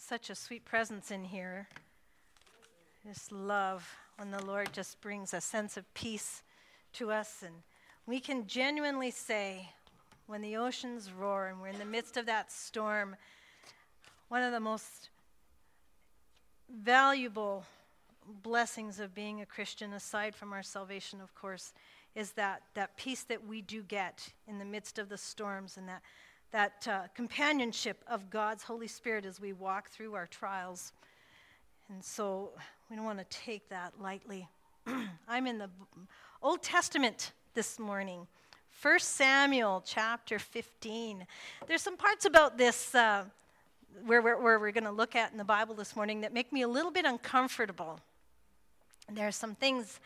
such a sweet presence in here. Just love when the Lord just brings a sense of peace to us. And we can genuinely say, when the oceans roar and we're in the midst of that storm, one of the most valuable blessings of being a Christian, aside from our salvation, of course, is that peace that we do get in the midst of the storms, and that companionship of God's Holy Spirit as we walk through our trials. And so we don't want to take that lightly. I'm in the Old Testament this morning, 1 Samuel chapter 15. There's some parts about this where we're going to look at in the Bible this morning that make me a little bit uncomfortable. There are some things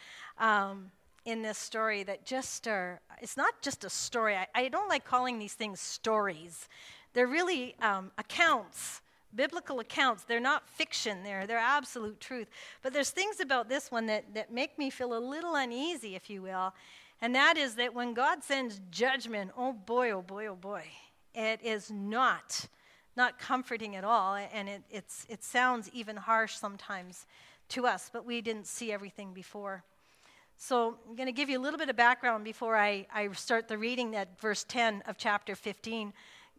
in this story that just are, it's not just a story. I don't like calling these things stories. They're really accounts, biblical accounts. They're not fiction. They're absolute truth. But there's things about this one that make me feel a little uneasy, if you will. And that is that when God sends judgment, oh boy, oh boy, oh boy, it is not comforting at all. And it sounds even harsh sometimes to us, but we didn't see everything before. So I'm going to give you a little bit of background before I start the reading at verse 10 of chapter 15.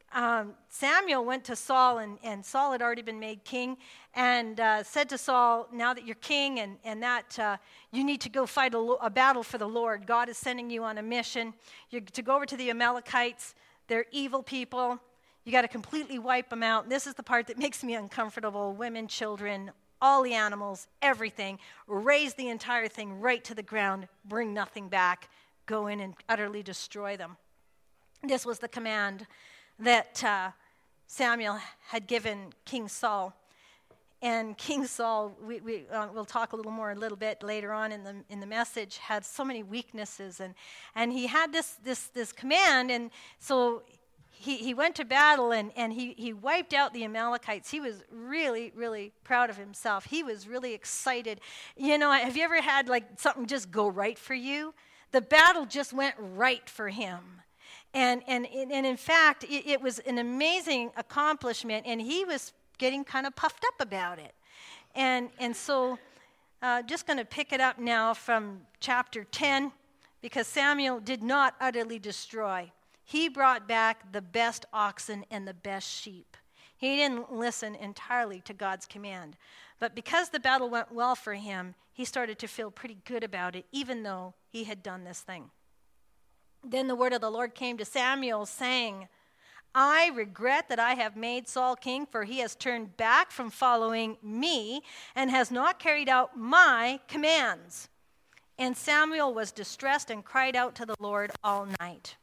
Samuel went to Saul, and Saul had already been made king, and said to Saul, now that you're king and that you need to go fight a battle for the Lord. God is sending you on a mission. You're to go over to the Amalekites. They're evil people. You got to completely wipe them out. This is the part that makes me uncomfortable. Women, children, all the animals, everything. Raze the entire thing right to the ground. Bring nothing back. Go in and utterly destroy them. This was the command that Samuel had given King Saul. And King Saul, we'll talk a little bit later on in the message, had so many weaknesses, and he had this command, and so he went to battle and he wiped out the Amalekites. He was really, really proud of himself. He was really excited. You know, have you ever had like something just go right for you? The battle just went right for him. And in fact, it was an amazing accomplishment, and he was getting kind of puffed up about it. And so just going to pick it up now from chapter 10, because Samuel did not utterly destroy. He brought back the best oxen and the best sheep. He didn't listen entirely to God's command. But because the battle went well for him, he started to feel pretty good about it, even though he had done this thing. Then the word of the Lord came to Samuel, saying, I regret that I have made Saul king, for he has turned back from following me and has not carried out my commands. And Samuel was distressed and cried out to the Lord all night.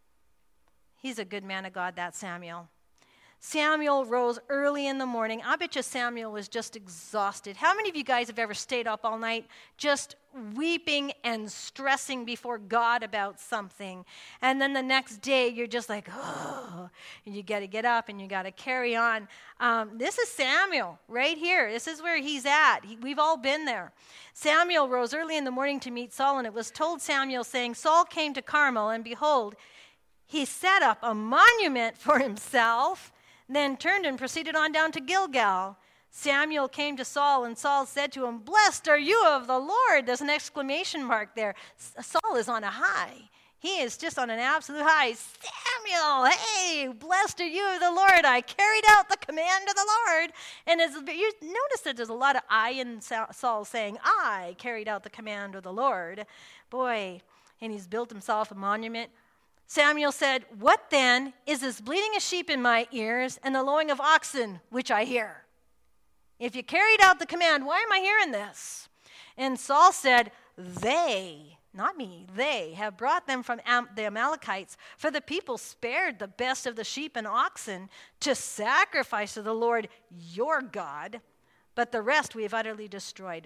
He's a good man of God, that Samuel. Samuel rose early in the morning. I bet you Samuel was just exhausted. How many of you guys have ever stayed up all night just weeping and stressing before God about something? And then the next day you're just like, oh, and you got to get up and you got to carry on. This is Samuel right here. This is where he's at. We've all been there. Samuel rose early in the morning to meet Saul, and it was told Samuel, saying, Saul came to Carmel, and behold, he set up a monument for himself, then turned and proceeded on down to Gilgal. Samuel came to Saul, and Saul said to him, Blessed are you of the Lord. There's an exclamation mark there. Saul is on a high. He is just on an absolute high. Samuel, hey, blessed are you of the Lord. I carried out the command of the Lord. And you notice that there's a lot of I in Saul saying, I carried out the command of the Lord. Boy, and he's built himself a monument. Samuel said, What then is this bleating of sheep in my ears and the lowing of oxen which I hear? If you carried out the command, why am I hearing this? And Saul said, They, not me, they have brought them from the Amalekites, for the people spared the best of the sheep and oxen to sacrifice to the Lord your God, but the rest we have utterly destroyed.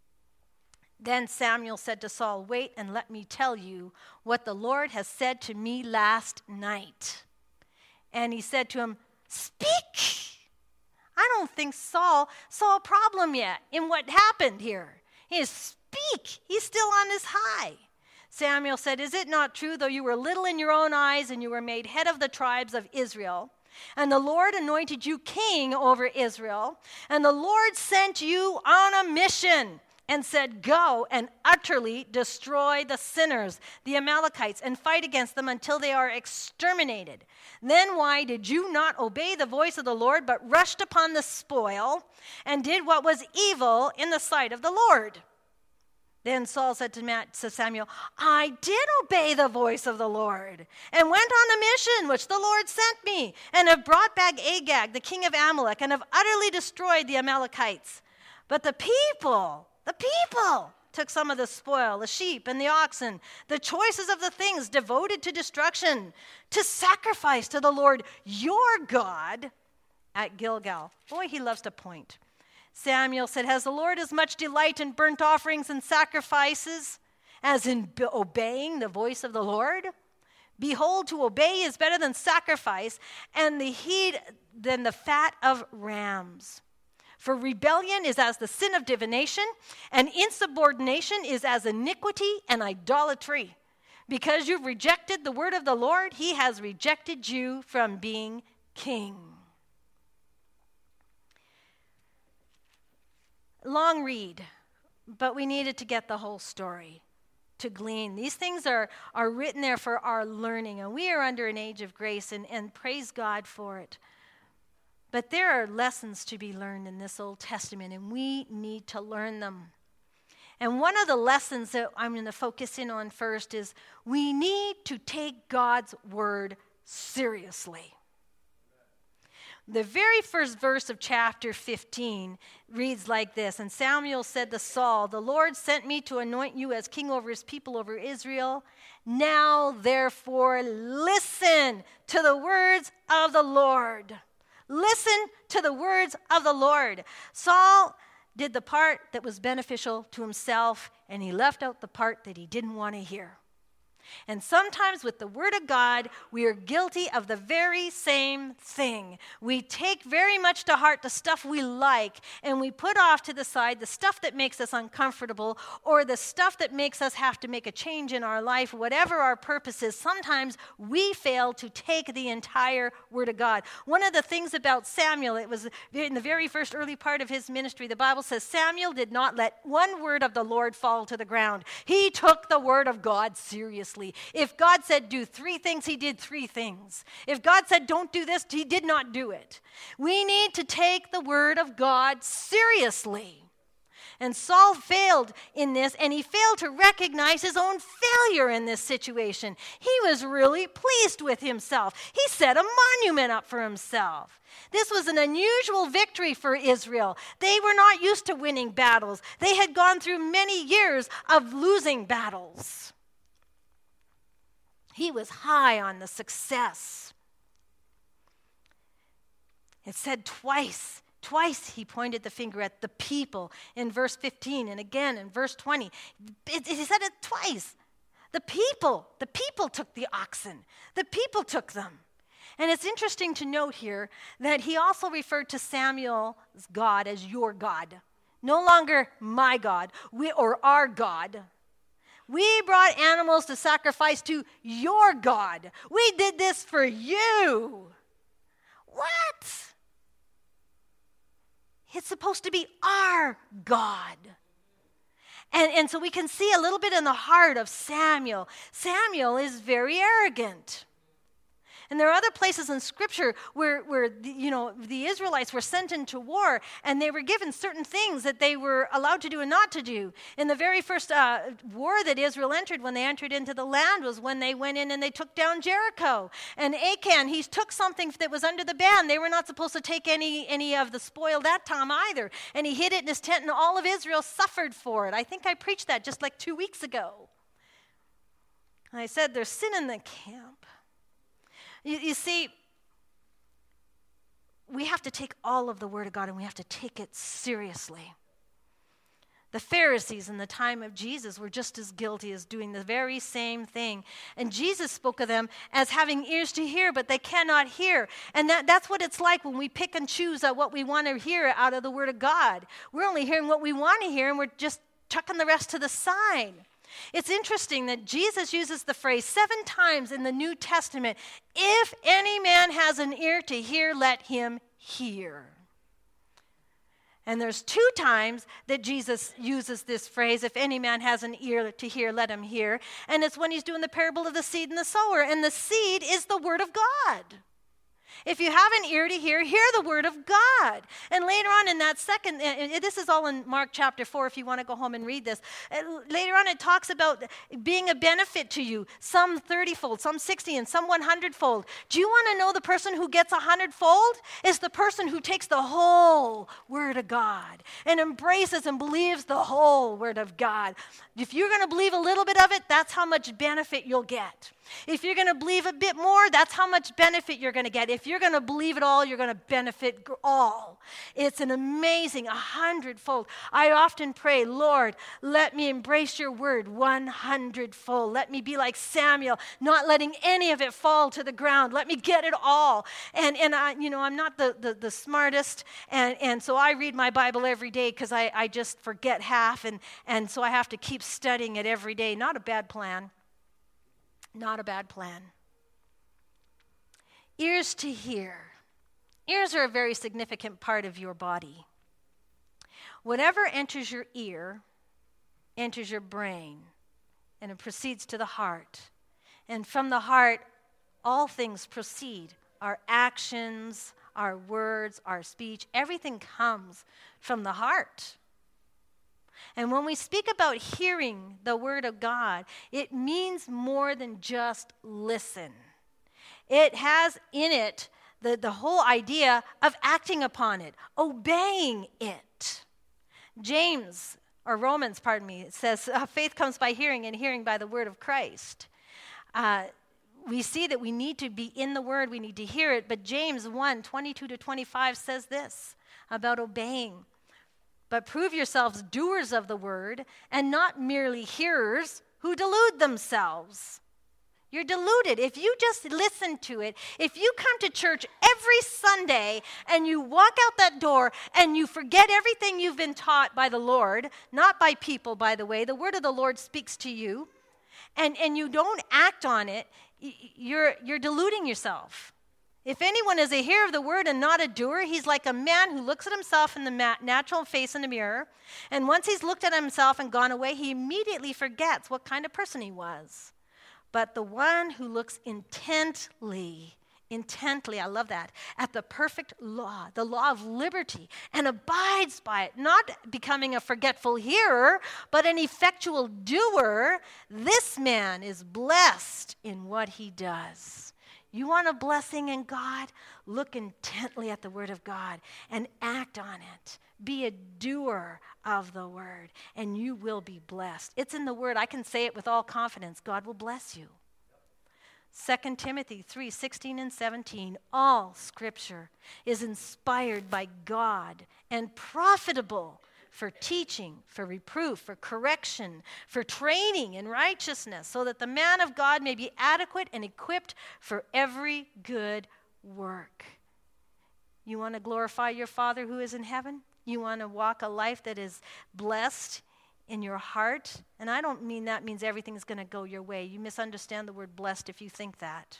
Then Samuel said to Saul, Wait and let me tell you what the Lord has said to me last night. And he said to him, Speak. I don't think Saul saw a problem yet in what happened here. He is speak. He's still on his high. Samuel said, Is it not true, though you were little in your own eyes and you were made head of the tribes of Israel, And the Lord anointed you king over Israel. And the Lord sent you on a mission and said, go and utterly destroy the sinners, the Amalekites, and fight against them until they are exterminated. Then why did you not obey the voice of the Lord, but rushed upon the spoil and did what was evil in the sight of the Lord? Then Saul said to Samuel, I did obey the voice of the Lord and went on the mission which the Lord sent me and have brought back Agag, the king of Amalek, and have utterly destroyed the Amalekites. But the people took some of the spoil, the sheep and the oxen, the choices of the things devoted to destruction, to sacrifice to the Lord your God at Gilgal. Boy, he loves to point. Samuel said, has the Lord as much delight in burnt offerings and sacrifices as in obeying the voice of the Lord? Behold, to obey is better than sacrifice, and the heed than the fat of rams. For rebellion is as the sin of divination, and insubordination is as iniquity and idolatry. Because you've rejected the word of the Lord, he has rejected you from being king. Long read, but we needed to get the whole story to glean. These things are written there for our learning, and we are under an age of grace, and praise God for it. But there are lessons to be learned in this Old Testament, and we need to learn them. And one of the lessons that I'm going to focus in on first is we need to take God's word seriously. The very first verse of chapter 15 reads like this, and Samuel said to Saul, the Lord sent me to anoint you as king over his people, over Israel. Now, therefore, listen to the words of the Lord. Listen to the words of the Lord. Saul did the part that was beneficial to himself, and he left out the part that he didn't want to hear. And sometimes with the word of God, we are guilty of the very same thing. We take very much to heart the stuff we like, and we put off to the side the stuff that makes us uncomfortable, or the stuff that makes us have to make a change in our life, whatever our purpose is. Sometimes we fail to take the entire word of God. One of the things about Samuel, it was in the very first early part of his ministry, the Bible says Samuel did not let one word of the Lord fall to the ground. He took the word of God seriously. If God said do 3 things, he did 3 things. If God said don't do this, he did not do it. We need to take the word of God seriously. And Saul failed in this, and he failed to recognize his own failure in this situation. He was really pleased with himself. He set a monument up for himself. This was an unusual victory for Israel. They were not used to winning battles. They had gone through many years of losing battles. He was high on the success. It said twice he pointed the finger at the people in verse 15 and again in verse 20. He said it twice. The people took the oxen. The people took them. And it's interesting to note here that he also referred to Samuel's God as your God. No longer my God or our God. We brought animals to sacrifice to your God. We did this for you. What? It's supposed to be our God. And so we can see a little bit in the heart of Samuel. Samuel is very arrogant. And there are other places in Scripture where the Israelites were sent into war, and they were given certain things that they were allowed to do and not to do. In the very first war that Israel entered, when they entered into the land, was when they went in and they took down Jericho. And Achan, he took something that was under the ban. They were not supposed to take any of the spoil that time either. And he hid it in his tent, and all of Israel suffered for it. I think I preached that just like 2 weeks ago. And I said, there's sin in the camp. You see, we have to take all of the Word of God and we have to take it seriously. The Pharisees in the time of Jesus were just as guilty as doing the very same thing. And Jesus spoke of them as having ears to hear, but they cannot hear. And that's what it's like when we pick and choose what we want to hear out of the Word of God. We're only hearing what we want to hear, and we're just chucking the rest to the side. It's interesting that Jesus uses the phrase 7 times in the New Testament, if any man has an ear to hear, let him hear. And there's 2 times that Jesus uses this phrase, if any man has an ear to hear, let him hear. And it's when he's doing the parable of the seed and the sower. And the seed is the word of God. If you have an ear to hear, hear the word of God. And later on in that second, this is all in Mark chapter 4 if you want to go home and read this. Later on it talks about being a benefit to you, some 30-fold, some 60, and some 100-fold. Do you want to know the person who gets 100-fold? Is the person who takes the whole word of God and embraces and believes the whole word of God. If you're going to believe a little bit of it, that's how much benefit you'll get. If you're going to believe a bit more, that's how much benefit you're going to get. If you're going to believe it all, you're going to benefit all. It's an amazing 100-fold. I often pray, Lord, let me embrace your word 100-fold. Let me be like Samuel, not letting any of it fall to the ground. Let me get it all. And I, I'm not the smartest, and so I read my Bible every day because I just forget half, and so I have to keep studying it every day. Not a bad plan. Not a bad plan. Ears to hear. Ears are a very significant part of your body. Whatever enters your ear enters your brain, and it proceeds to the heart. And from the heart, all things proceed. Our actions, our words, our speech, everything comes from the heart. And when we speak about hearing the word of God, it means more than just listen. It has in it the whole idea of acting upon it, obeying it. Romans, it says, faith comes by hearing, and hearing by the word of Christ. We see that we need to be in the word, we need to hear it, but James 1:22-25 says this about obeying. But prove yourselves doers of the word and not merely hearers who delude themselves. You're deluded. If you just listen to it, if you come to church every Sunday and you walk out that door and you forget everything you've been taught by the Lord, not by people, by the way, the word of the Lord speaks to you, and you don't act on it, you're deluding yourself. If anyone is a hearer of the word and not a doer, he's like a man who looks at himself in the natural face in the mirror, and once he's looked at himself and gone away, he immediately forgets what kind of person he was. But the one who looks intently, I love that, at the perfect law, the law of liberty, and abides by it, not becoming a forgetful hearer, but an effectual doer, this man is blessed in what he does. You want a blessing in God? Look intently at the word of God and act on it. Be a doer of the word, and you will be blessed. It's in the word. I can say it with all confidence. God will bless you. 2 Timothy 3:16 and 17, all scripture is inspired by God and profitable for teaching, for reproof, for correction, for training in righteousness, so that the man of God may be adequate and equipped for every good work. You want to glorify your Father who is in heaven? You want to walk a life that is blessed in your heart? And I don't mean that means everything's going to go your way. You misunderstand the word blessed if you think that.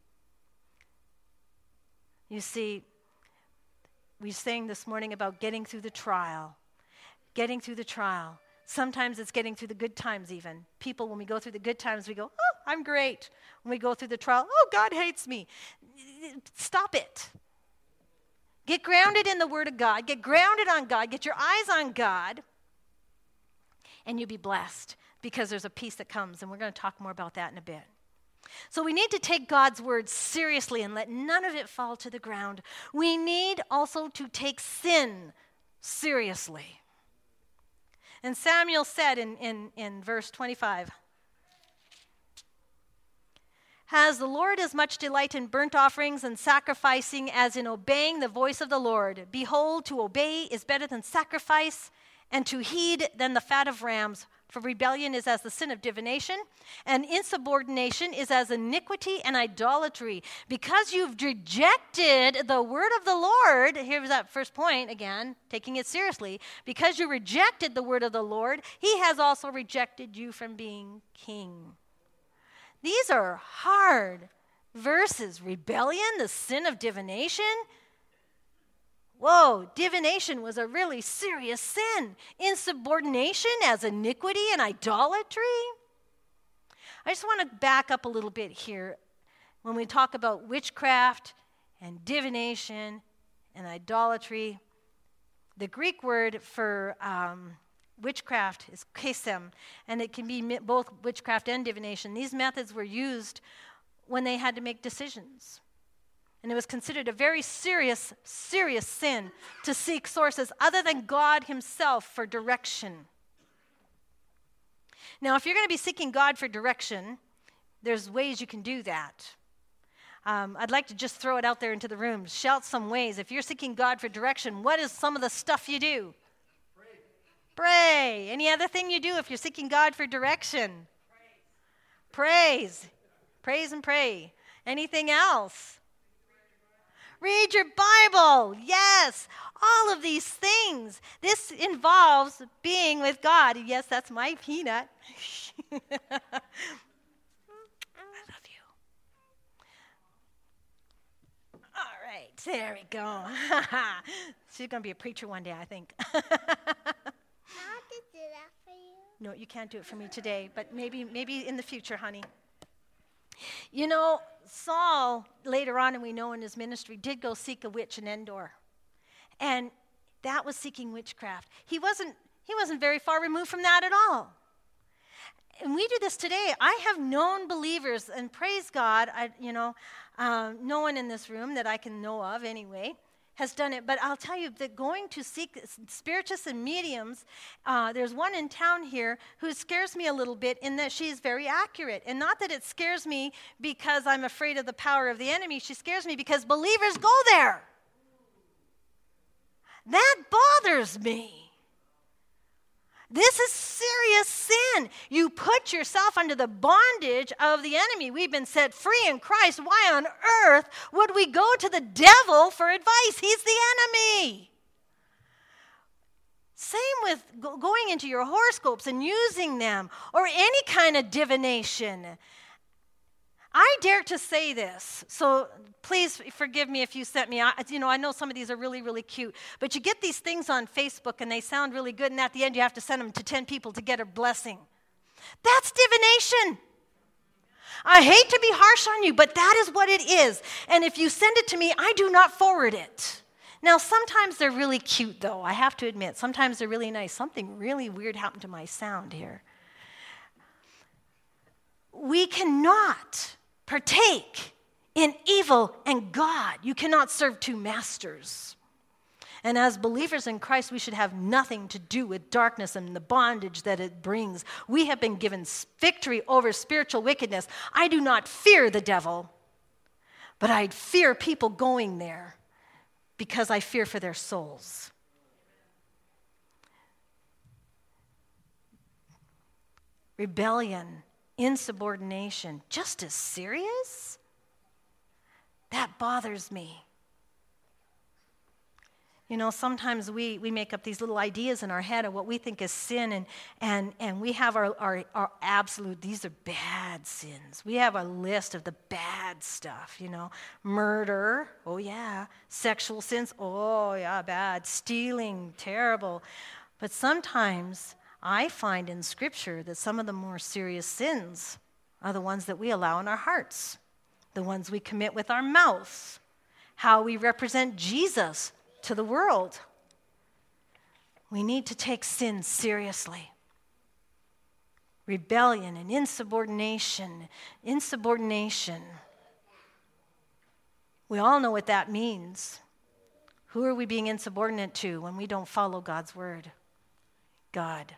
You see, we sang this morning about getting through the trial. Getting through the trial. Sometimes it's getting through the good times even. People, when we go through the good times, we go, oh, I'm great. When we go through the trial, oh, God hates me. Stop it. Get grounded in the Word of God. Get grounded on God. Get your eyes on God. And you'll be blessed because there's a peace that comes. And we're going to talk more about that in a bit. So we need to take God's word seriously and let none of it fall to the ground. We need also to take sin seriously. And Samuel said in verse 25, has the Lord as much delight in burnt offerings and sacrificing as in obeying the voice of the Lord? Behold, to obey is better than sacrifice, and to heed than the fat of rams. for rebellion is as the sin of divination, and insubordination is as iniquity and idolatry. Because you've rejected the word of the Lord, here's that first point again, taking it seriously. Because you rejected the word of the Lord, he has also rejected you from being king. These are hard verses. Rebellion, the sin of divination. Whoa, divination was a really serious sin. Insubordination as iniquity and idolatry. I just want to back up a little bit here. When we talk about witchcraft and divination and idolatry, the Greek word for witchcraft is kesem, and it can be both witchcraft and divination. These methods were used when they had to make decisions. And it was considered a very serious sin to seek sources other than God himself for direction. Now, if you're going to be seeking God for direction, there's ways you can do that. I'd like to just throw it out there into the room. Shout some ways. If you're seeking God for direction, what is some of the stuff you do? Pray. Any other thing you do if you're seeking God for direction? Praise. Praise and pray. Anything else? Read your Bible. Yes. All of these things. This involves being with God. Yes, that's my peanut. I love you. All right. There we go. She's going to be a preacher one day, I think. I have to do that for you. No, you can't do it for me today, but maybe in the future, honey. You know, Saul, later on, and we know in his ministry, did go seek a witch in Endor. And that was seeking witchcraft. He wasn't very far removed from that at all. And we do this today. I have known believers, and praise God, no one in this room that I can know of anyway has done it. But I'll tell you that going to seek spiritists and mediums, there's one in town here who scares me a little bit in that she is very accurate. And not that it scares me because I'm afraid of the power of the enemy. She scares me because believers go there. That bothers me. This is serious sin. You put yourself under the bondage of the enemy. We've been set free in Christ. Why on earth would we go to the devil for advice? He's the enemy. Same with going into your horoscopes and using them, or any kind of divination. I dare to say this, so please forgive me if you sent me. I know some of these are really, really cute, but you get these things on Facebook and they sound really good, and at the end you have to send them to 10 people to get a blessing. That's divination. I hate to be harsh on you, but that is what it is. And if you send it to me, I do not forward it. Now, sometimes they're really cute, though. I have to admit, sometimes they're really nice. Something really weird happened to my sound here. We cannot partake in evil and God. You cannot serve two masters. And as believers in Christ, we should have nothing to do with darkness and the bondage that it brings. We have been given victory over spiritual wickedness. I do not fear the devil, but I fear people going there because I fear for their souls. Rebellion, insubordination, just as serious? That bothers me. You know, sometimes we make up these little ideas in our head of what we think is sin, and we have our absolute, these are bad sins. We have a list of the bad stuff, Murder, oh yeah. Sexual sins, oh yeah, bad. Stealing, terrible. But sometimes I find in Scripture that some of the more serious sins are the ones that we allow in our hearts, the ones we commit with our mouths, how we represent Jesus to the world. We need to take sin seriously. Rebellion and insubordination. We all know what that means. Who are we being insubordinate to when we don't follow God's word? God.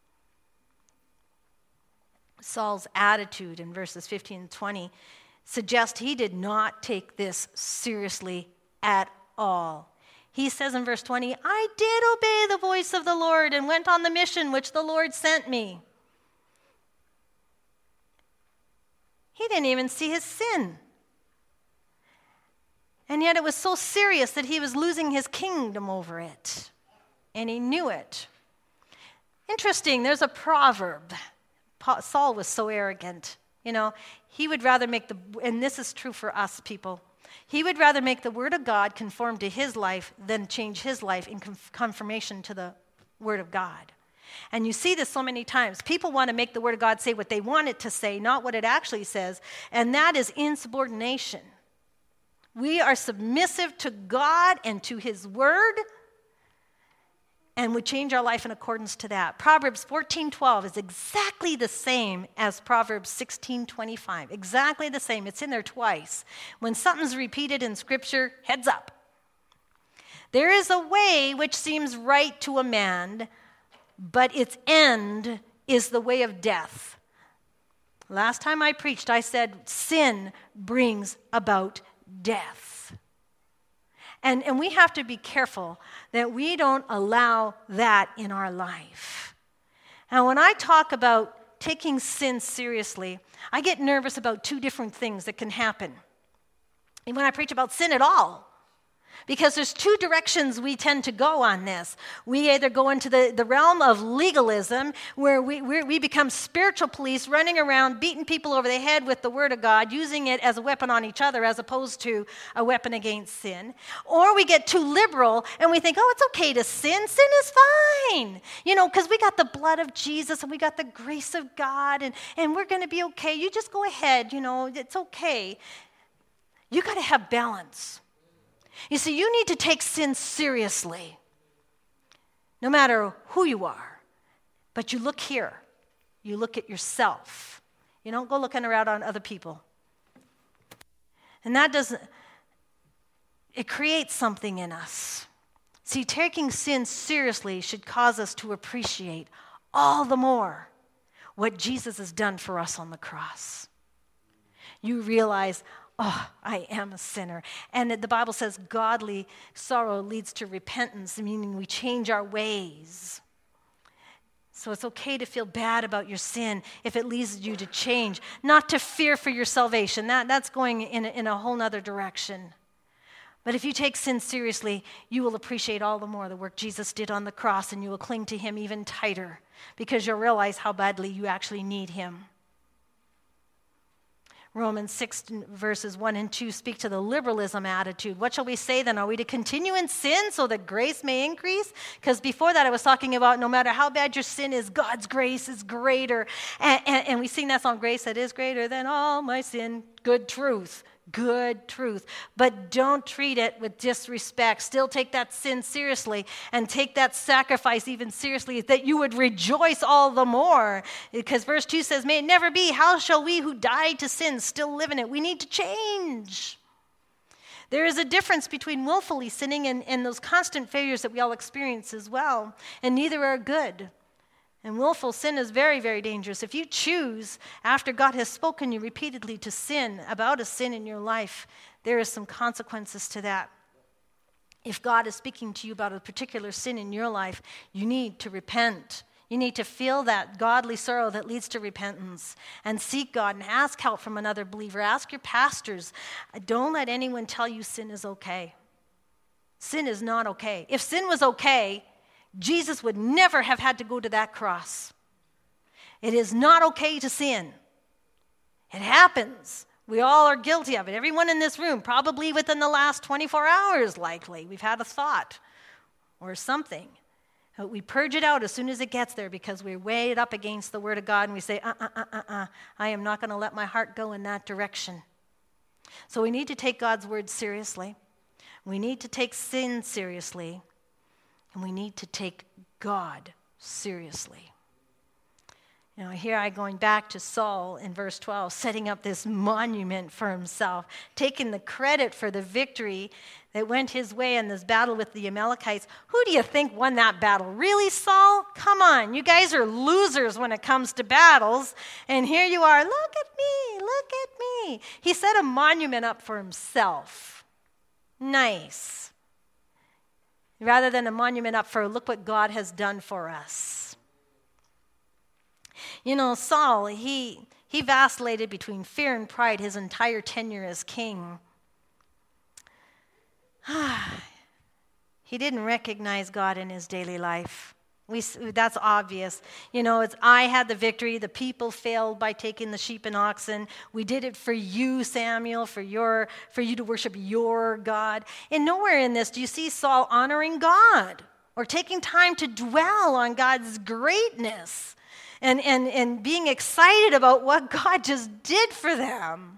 Saul's attitude in verses 15 and 20 suggests he did not take this seriously at all. He says in verse 20, I did obey the voice of the Lord and went on the mission which the Lord sent me. He didn't even see his sin. And yet it was so serious that he was losing his kingdom over it. And he knew it. Interesting, there's a proverb. Saul was so arrogant. He would rather make and this is true for us people, he would rather make the word of God conform to his life than change his life in conformation to the word of God. And you see this so many times. People want to make the word of God say what they want it to say, not what it actually says. And that is insubordination. We are submissive to God and to his word, and we change our life in accordance to that. Proverbs 14:12 is exactly the same as Proverbs 16:25. Exactly the same. It's in there twice. When something's repeated in Scripture, heads up. There is a way which seems right to a man, but its end is the way of death. Last time I preached, I said sin brings about death. And we have to be careful that we don't allow that in our life. Now, when I talk about taking sin seriously, I get nervous about two different things that can happen. And when I preach about sin at all, because there's two directions we tend to go on this. We either go into the realm of legalism, where we become spiritual police running around beating people over the head with the word of God, using it as a weapon on each other as opposed to a weapon against sin. Or we get too liberal and we think, it's okay to sin. Sin is fine. Because we got the blood of Jesus and we got the grace of God and we're going to be okay. You just go ahead, it's okay. You got to have balance. You see, you need to take sin seriously, no matter who you are. But you look here. You look at yourself. You don't go looking around on other people. And it creates something in us. See, taking sin seriously should cause us to appreciate all the more what Jesus has done for us on the cross. You realize, I am a sinner. And the Bible says godly sorrow leads to repentance, meaning we change our ways. So it's okay to feel bad about your sin if it leads you to change, not to fear for your salvation. That's going in a whole other direction. But if you take sin seriously, you will appreciate all the more the work Jesus did on the cross, and you will cling to him even tighter because you'll realize how badly you actually need him. Romans 6 verses 1 and 2 speak to the liberalism attitude. What shall we say then? Are we to continue in sin so that grace may increase? Because before that I was talking about no matter how bad your sin is, God's grace is greater. And we sing that song, Grace That Is Greater Than All My Sin. Good truth. Good truth. But don't treat it with disrespect. Still take that sin seriously and take that sacrifice even seriously, that you would rejoice all the more. Because verse 2 says, may it never be, how shall we who died to sin still live in it? We need to change. There is a difference between willfully sinning and those constant failures that we all experience as well. And neither are good. And willful sin is very, very dangerous. If you choose, after God has spoken you repeatedly to sin, about a sin in your life, there is some consequences to that. If God is speaking to you about a particular sin in your life, you need to repent. You need to feel that godly sorrow that leads to repentance and seek God and ask help from another believer. Ask your pastors. Don't let anyone tell you sin is okay. Sin is not okay. If sin was okay, Jesus would never have had to go to that cross. It is not okay to sin. It happens. We all are guilty of it. Everyone in this room, probably within the last 24 hours, likely, we've had a thought or something. We purge it out as soon as it gets there because we weigh it up against the Word of God and we say, I am not going to let my heart go in that direction. So we need to take God's Word seriously. We need to take sin seriously. And we need to take God seriously. Here I going back to Saul in verse 12, setting up this monument for himself, taking the credit for the victory that went his way in this battle with the Amalekites. Who do you think won that battle? Really, Saul? Come on, you guys are losers when it comes to battles. And here you are, look at me, look at me. He set a monument up for himself. Nice. Rather than a monument up for, look what God has done for us. You know, Saul, he vacillated between fear and pride his entire tenure as king. He didn't recognize God in his daily life. That's obvious. You know, it's I had the victory. The people failed by taking the sheep and oxen. We did it for you, Samuel, for you to worship your God. And nowhere in this do you see Saul honoring God or taking time to dwell on God's greatness and being excited about what God just did for them.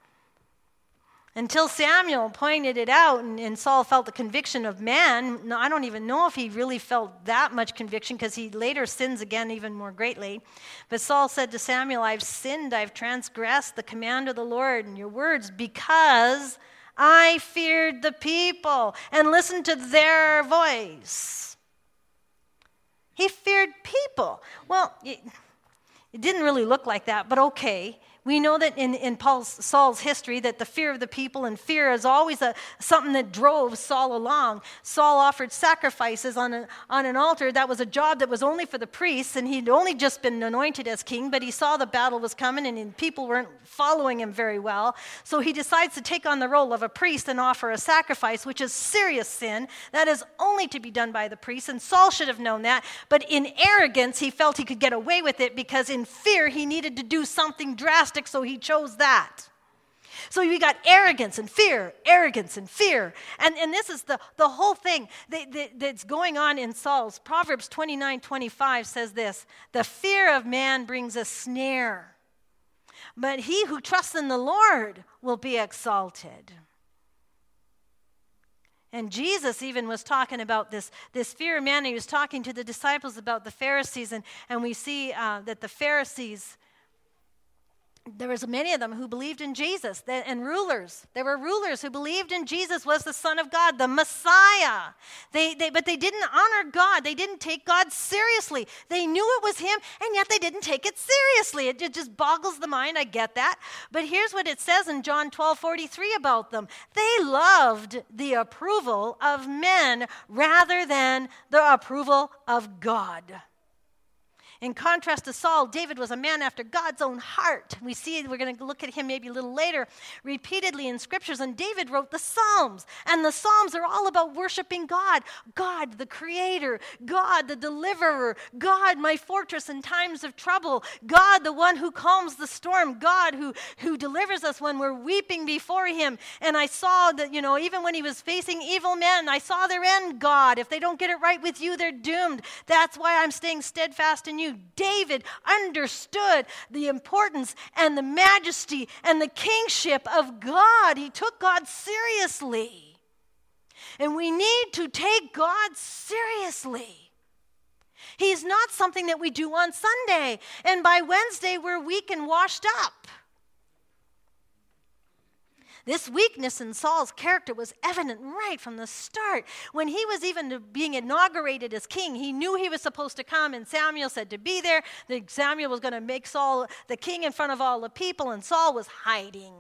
Until Samuel pointed it out and Saul felt the conviction of man. No, I don't even know if he really felt that much conviction because he later sins again even more greatly. But Saul said to Samuel, I've sinned, I've transgressed the command of the Lord and your words because I feared the people and listened to their voice. He feared people. Well, it didn't really look like that, but okay. We know that in Saul's history that the fear of the people and fear is always something that drove Saul along. Saul offered sacrifices on an altar. That was a job that was only for the priests, and he'd only just been anointed as king, but he saw the battle was coming and people weren't following him very well. So he decides to take on the role of a priest and offer a sacrifice, which is serious sin. That is only to be done by the priest, and Saul should have known that. But in arrogance, he felt he could get away with it because in fear, he needed to do something drastic. So he chose that. So we got arrogance and fear. And this is the whole thing that's going on in Saul's. Proverbs 29:25 says this, the fear of man brings a snare, but he who trusts in the Lord will be exalted. And Jesus even was talking about this fear of man. He was talking to the disciples about the Pharisees, and we see that the Pharisees, there was many of them who believed in Jesus, and rulers. There were rulers who believed in Jesus was the Son of God, the Messiah. But they didn't honor God. They didn't take God seriously. They knew it was him, and yet they didn't take it seriously. It just boggles the mind. I get that. But here's what it says in John 12:43 about them. They loved the approval of men rather than the approval of God. In contrast to Saul, David was a man after God's own heart. We're going to look at him maybe a little later, repeatedly in scriptures. And David wrote the Psalms. And the Psalms are all about worshiping God. God, the creator. God, the deliverer. God, my fortress in times of trouble. God, the one who calms the storm. God, who delivers us when we're weeping before him. And I saw that, even when he was facing evil men, I saw their end, God. If they don't get it right with you, they're doomed. That's why I'm staying steadfast in you. David understood the importance and the majesty and the kingship of God. He took God seriously. And we need to take God seriously. He's not something that we do on Sunday, and by Wednesday we're weak and washed up. This weakness in Saul's character was evident right from the start. When he was even being inaugurated as king, he knew he was supposed to come, and Samuel said to be there. Samuel was going to make Saul the king in front of all the people, and Saul was hiding.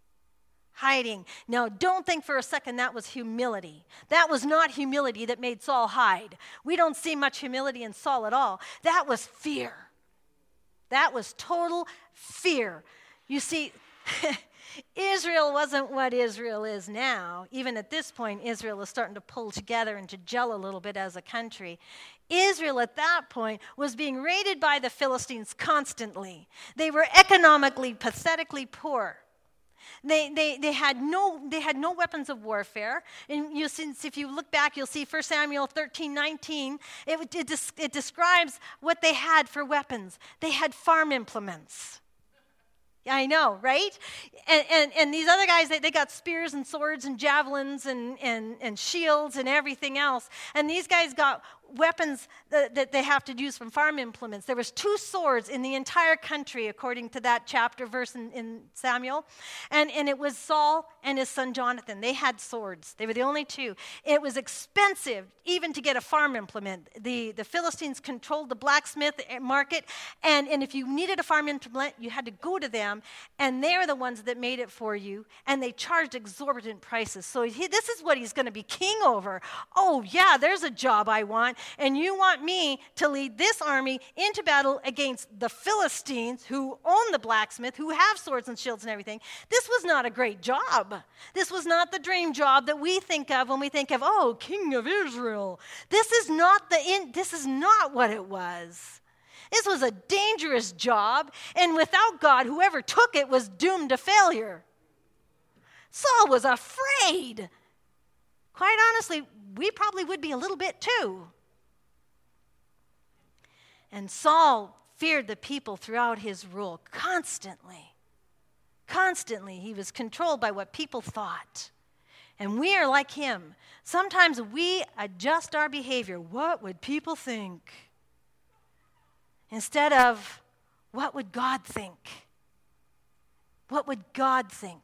Now, don't think for a second that was humility. That was not humility that made Saul hide. We don't see much humility in Saul at all. That was fear. That was total fear. You see, Israel wasn't what Israel is now. Even at this point, Israel is starting to pull together and to gel a little bit as a country. Israel at that point was being raided by the Philistines constantly. They were economically, pathetically poor. They had no weapons of warfare. And if you look back, you'll see 1 Samuel 13:19. It describes what they had for weapons. They had farm implements. I know, right? And these other guys, they got spears and swords and javelins and shields and everything else. And these guys got weapons that they have to use from farm implements. There was 2 swords in the entire country, according to that chapter verse in Samuel. And it was Saul and his son Jonathan. They had swords. They were the only 2. It was expensive even to get a farm implement. The Philistines controlled the blacksmith market. And if you needed a farm implement, you had to go to them them, and they're the ones that made it for you, and they charged exorbitant prices. So this is what he's going to be king over. Oh, yeah, there's a job I want, and you want me to lead this army into battle against the Philistines, who own the blacksmith, who have swords and shields and everything. This was not a great job. This was not the dream job that we think of when we think of, oh, King of Israel. This is not what it was. This was a dangerous job, and without God, whoever took it was doomed to failure. Saul was afraid. Quite honestly, we probably would be a little bit too. And Saul feared the people throughout his rule constantly. Constantly, he was controlled by what people thought. And we are like him. Sometimes we adjust our behavior. What would people think? Instead of, what would God think? What would God think?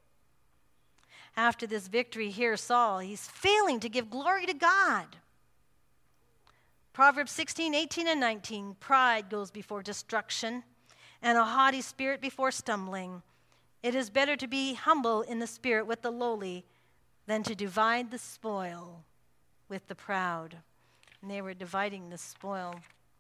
After this victory here, Saul, he's failing to give glory to God. Proverbs 16, 18, and 19, pride goes before destruction, and a haughty spirit before stumbling. It is better to be humble in the spirit with the lowly than to divide the spoil with the proud. And they were dividing the spoil.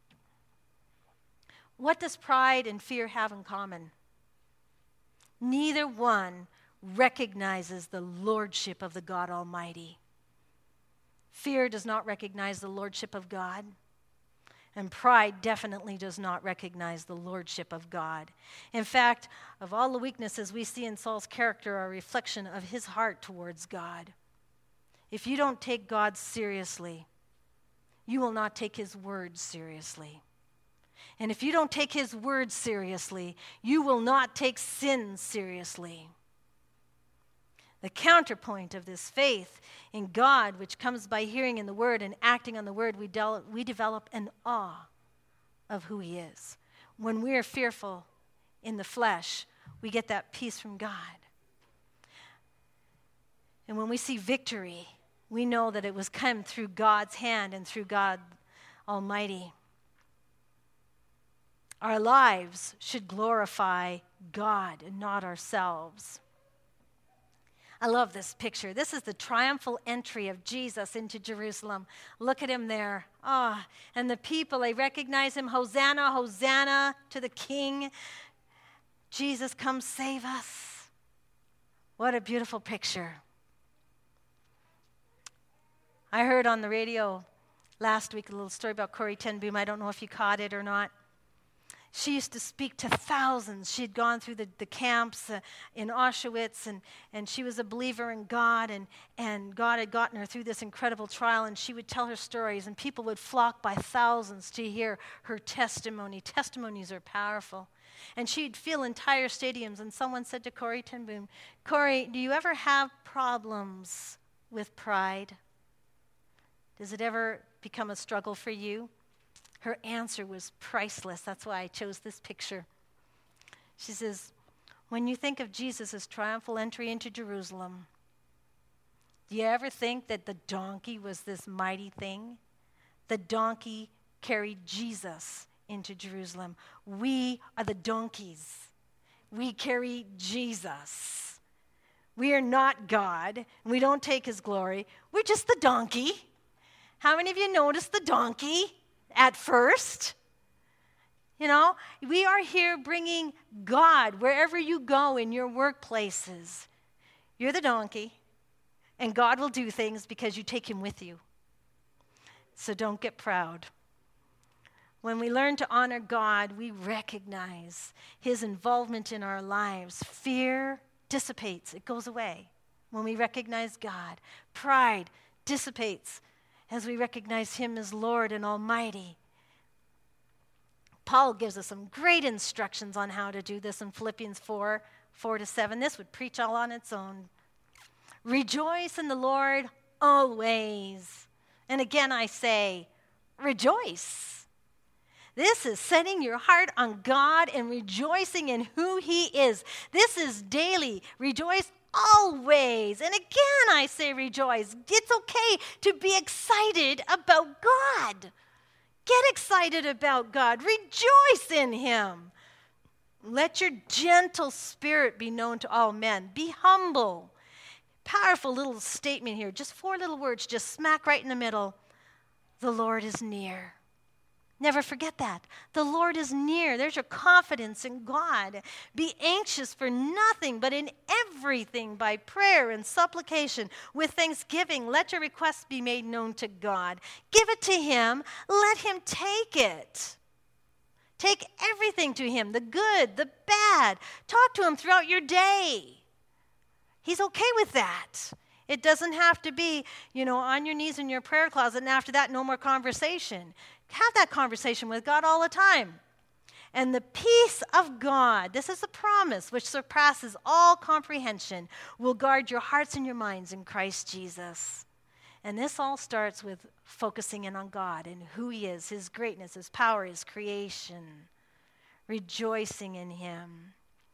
What does pride and fear have in common? Neither one recognizes the lordship of the God Almighty. Fear does not recognize the lordship of God, and pride definitely does not recognize the lordship of God. In fact, of all the weaknesses we see in Saul's character are a reflection of his heart towards God. If you don't take God seriously, you will not take his word seriously. And if you don't take his word seriously, you will not take sin seriously. The counterpoint of this faith in God, which comes by hearing in the word and acting on the word, we develop an awe of who he is. When we are fearful in the flesh, we get that peace from God. And when we see victory, we know that it was come through God's hand and through God Almighty. Our lives should glorify God and not ourselves. I love this picture. This is the triumphal entry of Jesus into Jerusalem. Look at him there. And the people, they recognize him. Hosanna, Hosanna to the King. Jesus, come save us. What a beautiful picture. I heard on the radio last week a little story about Corrie ten Boom. I don't know if you caught it or not. She used to speak to thousands. She had gone through the camps in Auschwitz, and she was a believer in God, and God had gotten her through this incredible trial, and she would tell her stories, and people would flock by thousands to hear her testimony. Testimonies are powerful. And she'd fill entire stadiums, and someone said to Corrie ten Boom, Corrie, do you ever have problems with pride? Does it ever become a struggle for you? Her answer was priceless. That's why I chose this picture. She says, when you think of Jesus' triumphal entry into Jerusalem, do you ever think that the donkey was this mighty thing? The donkey carried Jesus into Jerusalem. We are the donkeys. We carry Jesus. We are not God. We don't take his glory. We're just the donkey. How many of you noticed the donkey at first? You know, we are here bringing God wherever you go in your workplaces. You're the donkey, and God will do things because you take him with you. So don't get proud. When we learn to honor God, we recognize his involvement in our lives. Fear dissipates. It goes away when we recognize God. Pride dissipates as we recognize him as Lord and Almighty. Paul gives us some great instructions on how to do this in Philippians 4:4-7. This would preach all on its own. Rejoice in the Lord always. And again I say, rejoice. This is setting your heart on God and rejoicing in who he is. This is daily. Rejoice always. And again I say rejoice. It's okay to be excited about God. Get excited about God. Rejoice in him. Let your gentle spirit be known to all men. Be humble. Powerful little statement here. Just 4 little words, just smack right in the middle. The Lord is near. Never forget that. The Lord is near. There's your confidence in God. Be anxious for nothing, but in everything by prayer and supplication with thanksgiving. Let your requests be made known to God. Give it to him. Let him take it. Take everything to him, the good, the bad. Talk to him throughout your day. He's okay with that. It doesn't have to be, on your knees in your prayer closet, and after that, no more conversation. Have that conversation with God all the time. And the peace of God, this is a promise which surpasses all comprehension, will guard your hearts and your minds in Christ Jesus. And this all starts with focusing in on God and who he is, his greatness, his power, his creation, rejoicing in him.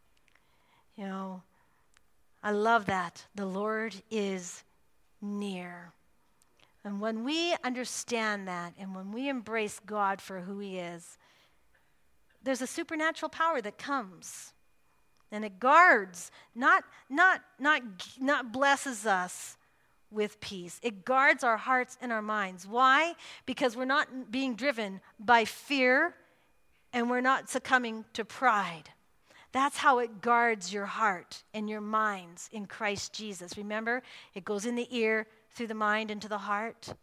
I love that. The Lord is near. And when we understand that and when we embrace God for who he is, there's a supernatural power that comes. And it guards, not blesses us with peace. It guards our hearts and our minds. Why? Because we're not being driven by fear and we're not succumbing to pride. That's how it guards your heart and your minds in Christ Jesus. Remember, it goes in the ear, through the mind, into the heart.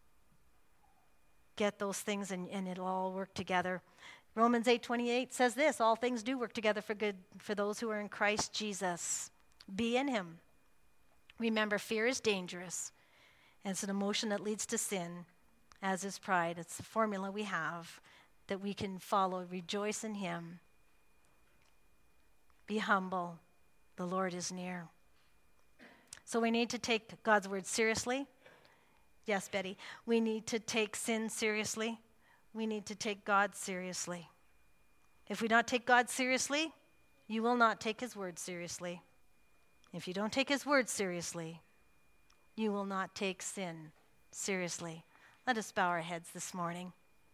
Get those things and it'll all work together. Romans 8:28 says this, all things do work together for good for those who are in Christ Jesus. Be in him. Remember, fear is dangerous. And it's an emotion that leads to sin, as is pride. It's the formula we have that we can follow. Rejoice in him. Be humble. The Lord is near. So we need to take God's word seriously. Yes, Betty. We need to take sin seriously. We need to take God seriously. If we don't take God seriously, you will not take his word seriously. If you don't take his word seriously, you will not take sin seriously. Let us bow our heads this morning.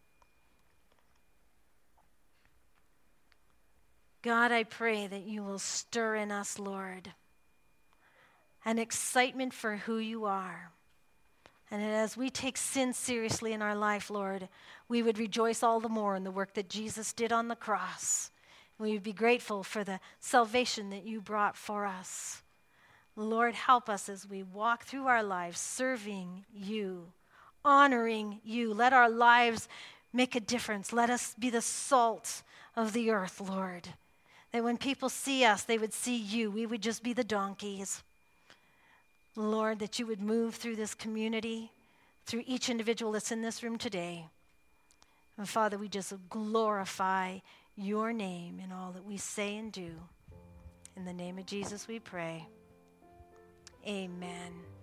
God, I pray that you will stir in us, Lord, an excitement for who you are. And as we take sin seriously in our life, Lord, we would rejoice all the more in the work that Jesus did on the cross. We would be grateful for the salvation that you brought for us. Lord, help us as we walk through our lives serving you, honoring you. Let our lives make a difference. Let us be the salt of the earth, Lord. That when people see us, they would see you. We would just be the donkeys. Lord, that you would move through this community, through each individual that's in this room today. And Father, we just glorify your name in all that we say and do. In the name of Jesus we pray. Amen.